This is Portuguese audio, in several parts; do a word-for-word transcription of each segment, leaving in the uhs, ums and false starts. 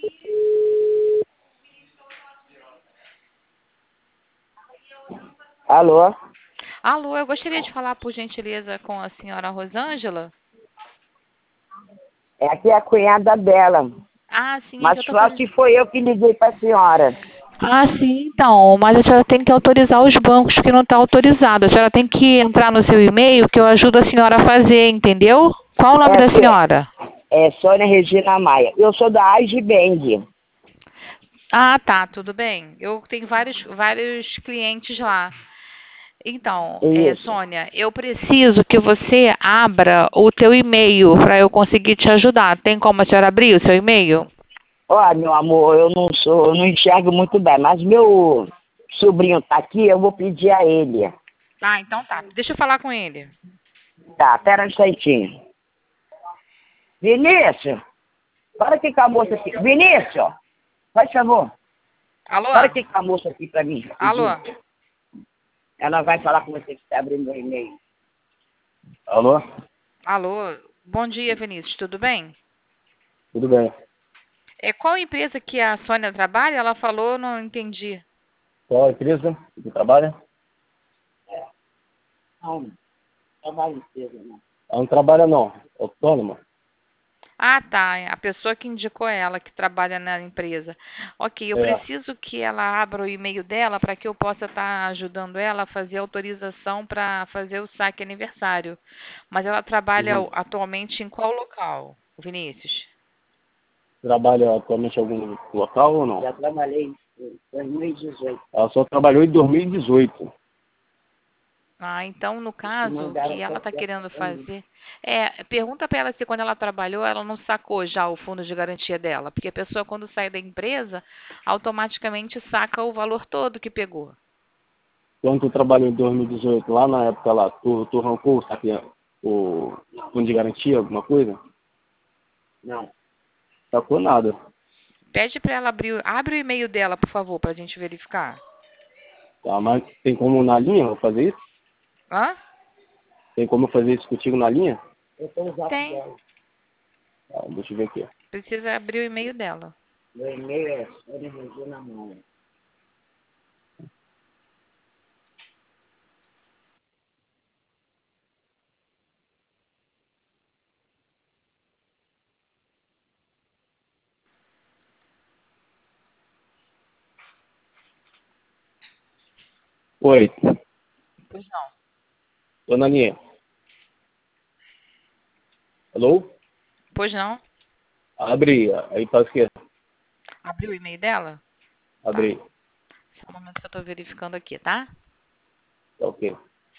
Alô? Alô, eu gostaria de falar, por gentileza, com a senhora Rosângela. É aqui a cunhada dela. Ah, sim, é que Mas eu tô só falando. se foi eu que liguei para a senhora. Ah, sim, então, mas a senhora tem que autorizar os bancos que não está autorizado. A senhora tem que entrar no seu e-mail que eu ajudo a senhora a fazer, entendeu? Qual o nome É, da que- senhora? é Sônia Regina Maia. Eu sou da Agibeng. Ah, tá, tudo bem. Eu tenho vários, vários clientes lá. Então, é, Isso. Sônia, eu preciso que você abra o teu e-mail para eu conseguir te ajudar. Tem como a senhora abrir o seu e-mail? Ó, meu amor, eu não sou, eu não enxergo muito bem, mas meu sobrinho tá aqui, eu vou pedir a ele. Ah, então tá. Deixa eu falar com ele. Tá, pera um instantinho. Vinícius, para aqui com a moça aqui. Vinícius, faz favor. Alô? Para aqui com a moça aqui pra mim. Alô? rapidinho. Ela vai falar com você que está abrindo o e-mail. Alô? Alô? Bom dia, Vinícius. Tudo bem? Tudo bem. É, qual empresa que a Sônia trabalha? Ela falou, eu não entendi. Qual a empresa que trabalha? Não, trabalho empresa, não. Ela não trabalha não, é autônoma. Ah, tá. A pessoa que indicou ela, que trabalha na empresa. Ok, eu É. preciso que ela abra o e-mail dela para que eu possa estar ajudando ela a fazer autorização para fazer o saque aniversário. Mas ela trabalha Uhum. atualmente em qual local, Vinícius? Trabalha atualmente em algum local ou não? Já trabalhei em dois mil e dezoito. Ela só trabalhou em dois mil e dezoito. Ah, então, no caso, o Mandaram que ela está qualquer querendo coisa. fazer é, pergunta para ela se quando ela trabalhou, ela não sacou já o fundo de garantia dela, porque a pessoa quando sai da empresa, automaticamente saca o valor todo que pegou. Quando tu trabalhou em dois mil e dezoito, lá na época lá, tu, tu arrancou sabe, o fundo de garantia, alguma coisa? Não. Sacou nada. Pede para ela abrir, o- abre o e-mail dela, por favor, para a gente verificar. Tá, mas tem como na linha eu fazer isso? Hã? Tem como eu fazer isso contigo na linha? Eu tenho o zap Tem. dela. Tá, deixa eu ver aqui. Precisa abrir o e-mail dela. Meu e-mail é Sônia Regina Maia. Oi, Pois não. tô na linha. Alô? Pois não? Abre, aí faz o quê? Abriu o e-mail dela? Tá. Abre, Só um momento que eu estou verificando aqui, tá? tá ok.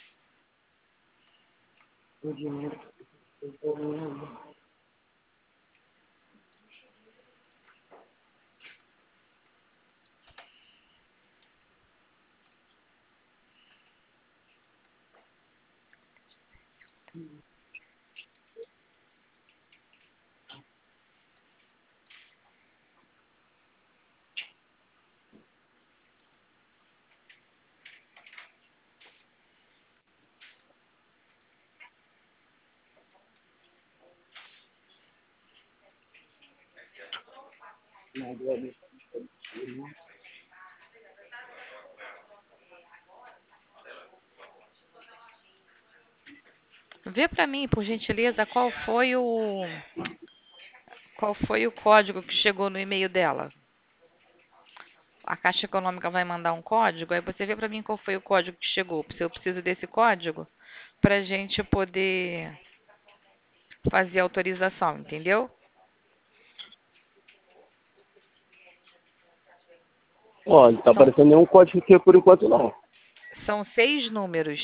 Vê para mim, por gentileza, qual foi o qual foi o código que chegou no e-mail dela. A Caixa Econômica vai mandar um código, aí você vê para mim qual foi o código que chegou. Se eu preciso desse código para a gente poder fazer a autorização, entendeu? Ó, não tá São, aparecendo nenhum código aqui por enquanto não. são seis números.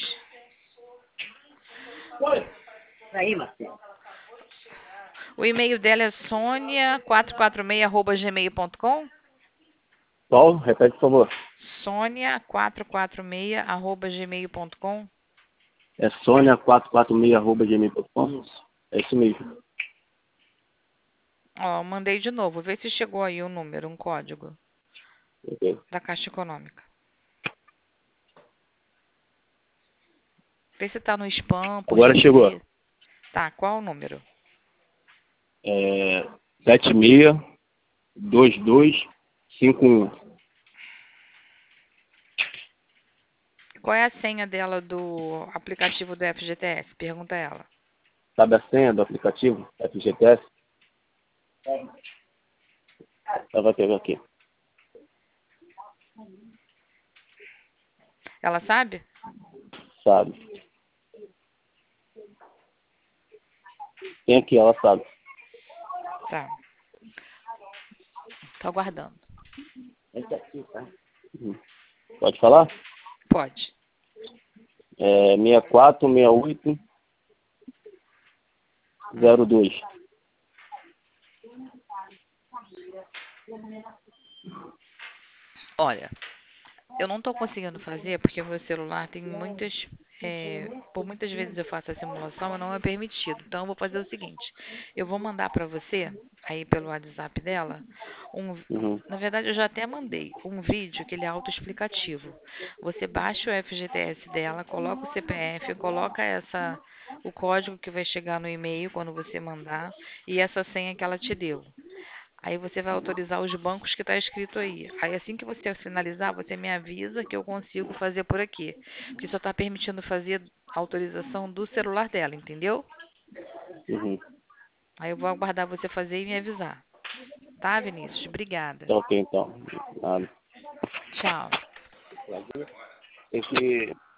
Aí, Marcelo. O e-mail dela é sonia quatro quatro seis arroba gmail ponto com. Qual? Repete, por favor. sonia quatro quatro seis arroba gmail ponto com. É Sônia quatro quatro seis arroba gmail ponto com? É isso mesmo. Ó, mandei de novo. Vê se chegou aí o número, um código Ok. da Caixa Econômica. Vê se tá no spam, por Agora chegou. gentileza. Tá, qual o número? É, sete seis dois dois cinco um. Qual é a senha dela do aplicativo do F G T S? Pergunta ela. Sabe a senha do aplicativo F G T S? Ela vai pegar aqui. Ela sabe? Sabe. Tem aqui, ela sabe. Tá. Tô aguardando. Uhum. Pode falar? Pode. É seis quatro seis oito zero dois. Olha, eu não estou conseguindo fazer porque o meu celular tem muitas... É, por muitas vezes eu faço a simulação e não é permitido. Então, eu vou fazer o seguinte. Eu vou mandar para você, aí pelo WhatsApp dela, um... Uhum. Na verdade, eu já até mandei um vídeo que ele é autoexplicativo. Você baixa o F G T S dela, coloca o C P F, coloca essa, o código que vai chegar no e-mail quando você mandar e essa senha que ela te deu. Aí você vai autorizar os bancos que está escrito aí. Aí assim que você finalizar, você me avisa que eu consigo fazer por aqui. Porque só está permitindo fazer a autorização do celular dela, entendeu? Uhum. Aí eu vou aguardar você fazer e me avisar. Tá, Vinícius? Obrigada. Tá ok, então. Nada. Tchau. Tem que